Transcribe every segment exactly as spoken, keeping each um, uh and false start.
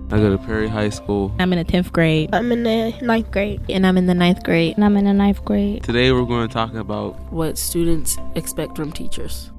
I go to Perry High School. I'm in the tenth grade. I'm in the ninth grade. And I'm in the ninth grade. And I'm in the ninth grade. Today we're going to talk about what students expect from teachers.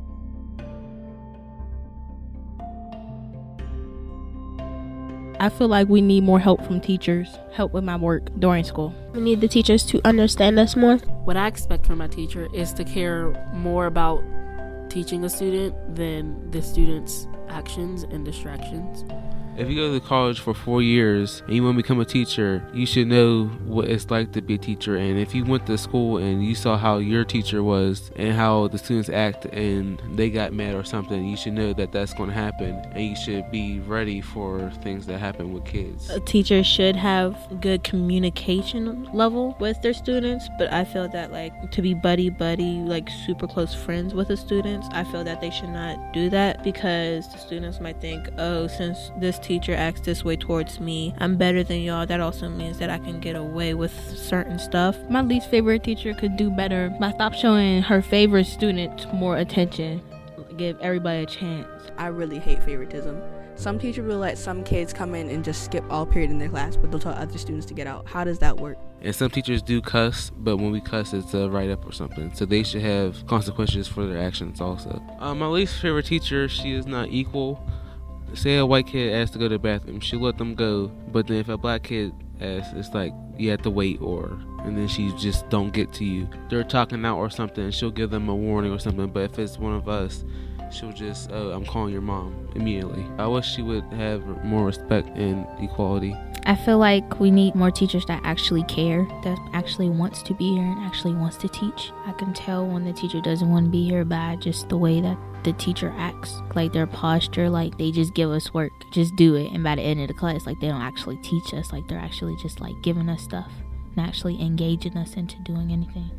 I feel like we need more help from teachers, help with my work during school. We need the teachers to understand us more. What I expect from my teacher is to care more about teaching a student than the student's actions and distractions. if you go to college for four years and you want to become a teacher, you should know what it's like to be a teacher. And if you went to school and you saw how your teacher was and how the students act and they got mad or something, you should know that that's going to happen, and you should be ready for things that happen with kids. A teacher should have good communication level with their students, but I feel that like to be buddy buddy, like super close friends with the students, I feel that they should not do that, because the students might think, oh, since this teacher acts this way towards me, I'm better than y'all. That also means that I can get away with certain stuff. My least favorite teacher could do better by stop showing her favorite student more attention. Give everybody a chance. I really hate favoritism. Some teachers will let some kids come in and just skip all period in their class, but they'll tell other students to get out. How does that work? And some teachers do cuss, but when we cuss, it's a write-up or something. So they should have consequences for their actions also. Um, my least favorite teacher, she is not equal. Say a white kid asks to go to the bathroom, she'll let them go. But then if a black kid asks, it's like you have to wait, or and then she just don't get to you. They're talking out or something, she'll give them a warning or something. But if it's one of us, she'll just, oh, I'm calling your mom immediately. I wish she would have more respect and equality. I feel like we need more teachers that actually care, that actually wants to be here and actually wants to teach. I can tell when the teacher doesn't want to be here by just the way that the teacher acts, like their posture, like they just give us work, just do it, and by the end of the class, like they don't actually teach us, like they're actually just like giving us stuff and actually engaging us into doing anything.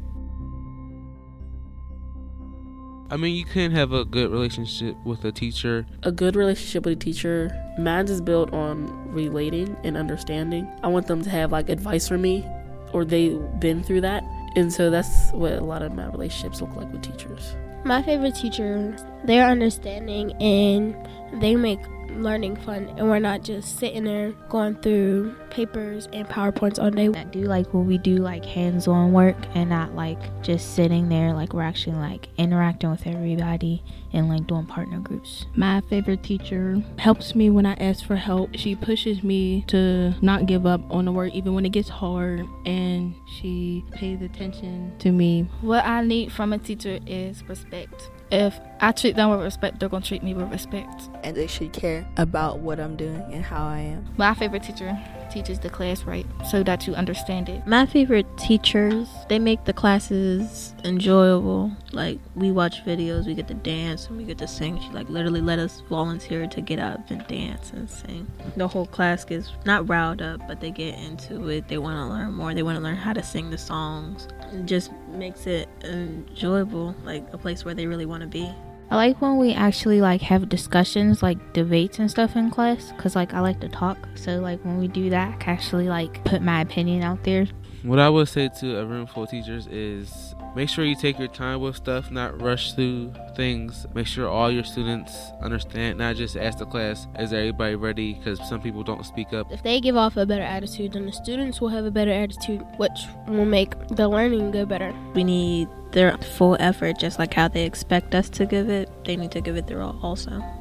I mean, you can have a good relationship with a teacher. A good relationship with a teacher, mine is built on relating and understanding. I want them to have like advice for me, or they've been through that. And so that's what a lot of my relationships look like with teachers. My favorite teacher, they're understanding and they make learning fun, and we're not just sitting there going through papers and PowerPoints all day. I do like when we do like hands-on work and not like just sitting there, like we're actually like interacting with everybody and like doing partner groups. My favorite teacher helps me when I ask for help. She pushes me to not give up on the work even when it gets hard, and she pays attention to me. What I need from a teacher is respect. If I treat them with respect, they're going to treat me with respect. And they should care about what I'm doing and how I am. My favorite teacher teaches the class right so that you understand it. My favorite teachers, they make the classes enjoyable. Like, we watch videos, we get to dance and we get to sing. She like literally let us volunteer to get up and dance and sing. The whole class gets not riled up, but they get into it. They want to learn more. They want to learn how to sing the songs. It just makes it enjoyable, like a place where they really want to be. I like when we actually like have discussions, like debates and stuff in class, because like I like to talk. So like when we do that, I can actually like put my opinion out there. What I would say to a room full of teachers is make sure you take your time with stuff, not rush through things. Make sure all your students understand, not just ask the class, is everybody ready? Because some people don't speak up. If they give off a better attitude, then the students will have a better attitude, which will make the learning go better. We need their full effort, just like how they expect us to give it. They need to give it their all also.